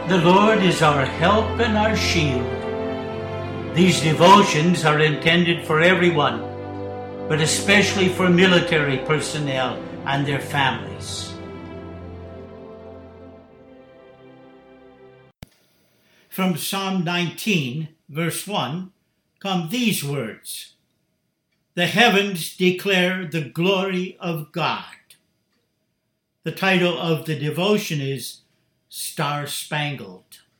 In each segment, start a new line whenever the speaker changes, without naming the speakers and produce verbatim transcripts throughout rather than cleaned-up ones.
The Lord is our help and our shield. These devotions are intended for everyone, but especially for military personnel and their families. From Psalm nineteen, verse one, come these words: "The heavens declare the glory of God." The title of the devotion is Star-Spangled.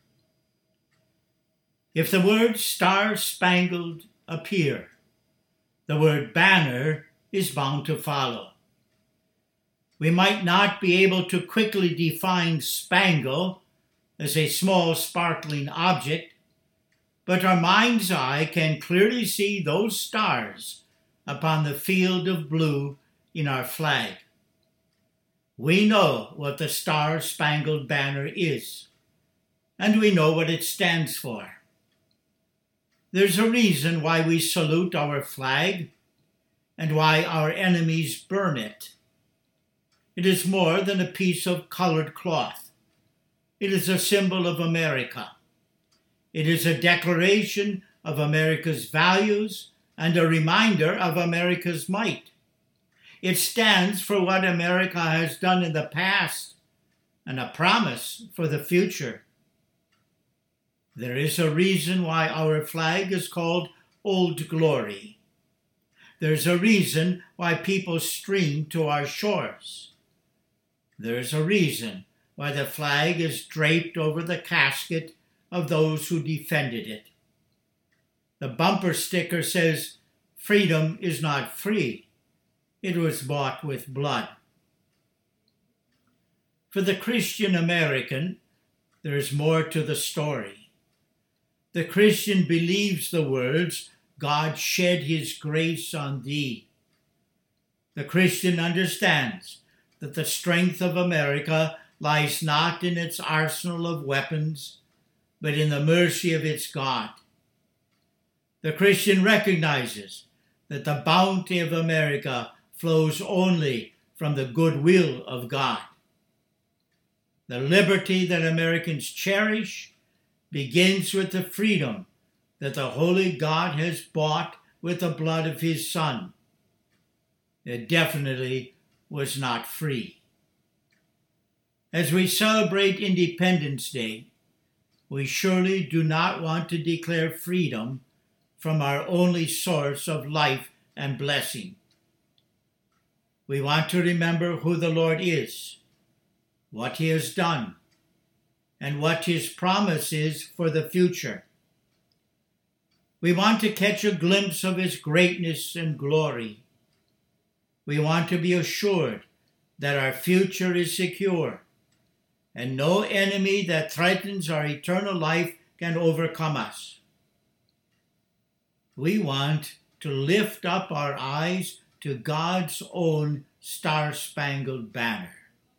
If the word star-spangled appear, the word banner is bound to follow. We might not be able to quickly define spangle as a small sparkling object, but our mind's eye can clearly see those stars upon the field of blue in our flag. We know what the Star-Spangled Banner is, and we know what it stands for. There's a reason why we salute our flag and why our enemies burn it. It is more than a piece of colored cloth. It is a symbol of America. It is a declaration of America's values and a reminder of America's might. It stands for what America has done in the past and a promise for the future. There is a reason why our flag is called Old Glory. There's a reason why people stream to our shores. There's a reason why the flag is draped over the casket of those who defended it. The bumper sticker says, "Freedom is not free. It was bought with blood." For the Christian American, there is more to the story. The Christian believes the words, "God shed his grace on thee." The Christian understands that the strength of America lies not in its arsenal of weapons, but in the mercy of its God. The Christian recognizes that the bounty of America flows only from the goodwill of God. The liberty that Americans cherish begins with the freedom that the Holy God has bought with the blood of his Son. It definitely was not free. As we celebrate Independence Day, we surely do not want to declare freedom from our only source of life and blessing. We want to remember who the Lord is, what he has done, and what his promise is for the future. We want to catch a glimpse of his greatness and glory. We want to be assured that our future is secure, and no enemy that threatens our eternal life can overcome us. We want to lift up our eyes to God's own Star-Spangled Banner.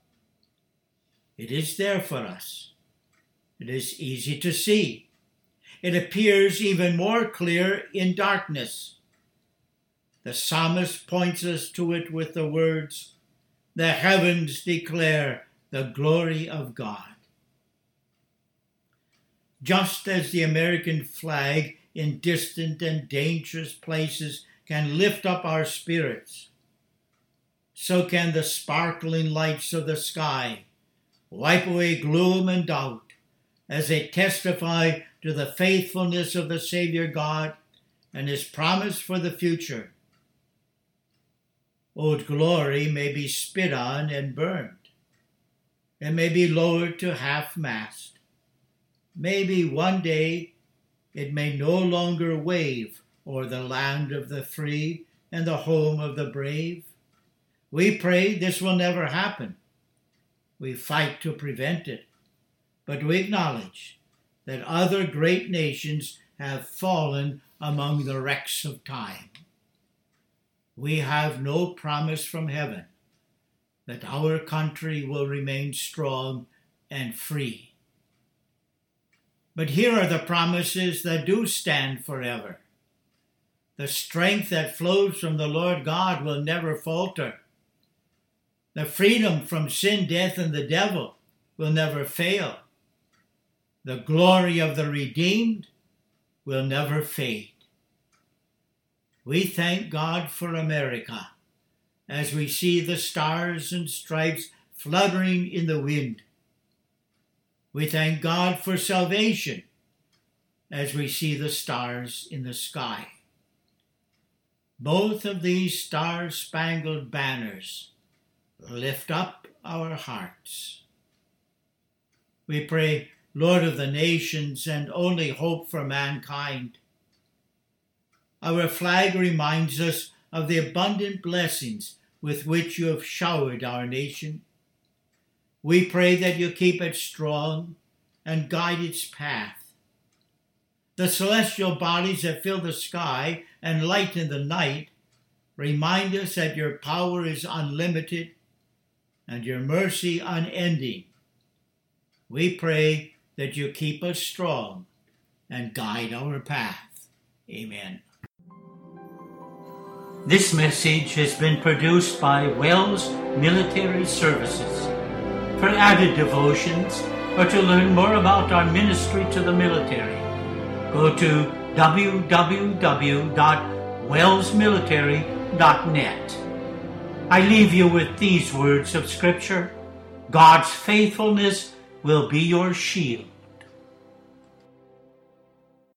It is there for us. It is easy to see. It appears even more clear in darkness. The psalmist points us to it with the words, "The heavens declare the glory of God." Just as the American flag in distant and dangerous places can lift up our spirits, so can the sparkling lights of the sky wipe away gloom and doubt as they testify to the faithfulness of the Savior God and his promise for the future. Old Glory may be spit on and burned. It may be lowered to half-mast. Maybe one day it may no longer wave o'er the land of the free and the home of the brave. We pray this will never happen. We fight to prevent it, but we acknowledge that other great nations have fallen among the wrecks of time. We have no promise from heaven that our country will remain strong and free. But here are the promises that do stand forever. The strength that flows from the Lord God will never falter. The freedom from sin, death, and the devil will never fail. The glory of the redeemed will never fade. We thank God for America as we see the stars and stripes fluttering in the wind. We thank God for salvation as we see the stars in the sky. Both of these star-spangled banners lift up our hearts. We pray, Lord of the nations and only hope for mankind. Our flag reminds us of the abundant blessings with which you have showered our nation. We pray that you keep it strong and guide its path. The celestial bodies that fill the sky and lighten the night remind us that your power is unlimited and your mercy unending. We pray that you keep us strong and guide our path. Amen. This message has been produced by Wells Military Services. For added devotions or to learn more about our ministry to the military, go to w w w dot wells military dot net. I leave you with these words of Scripture. God's faithfulness will be your shield.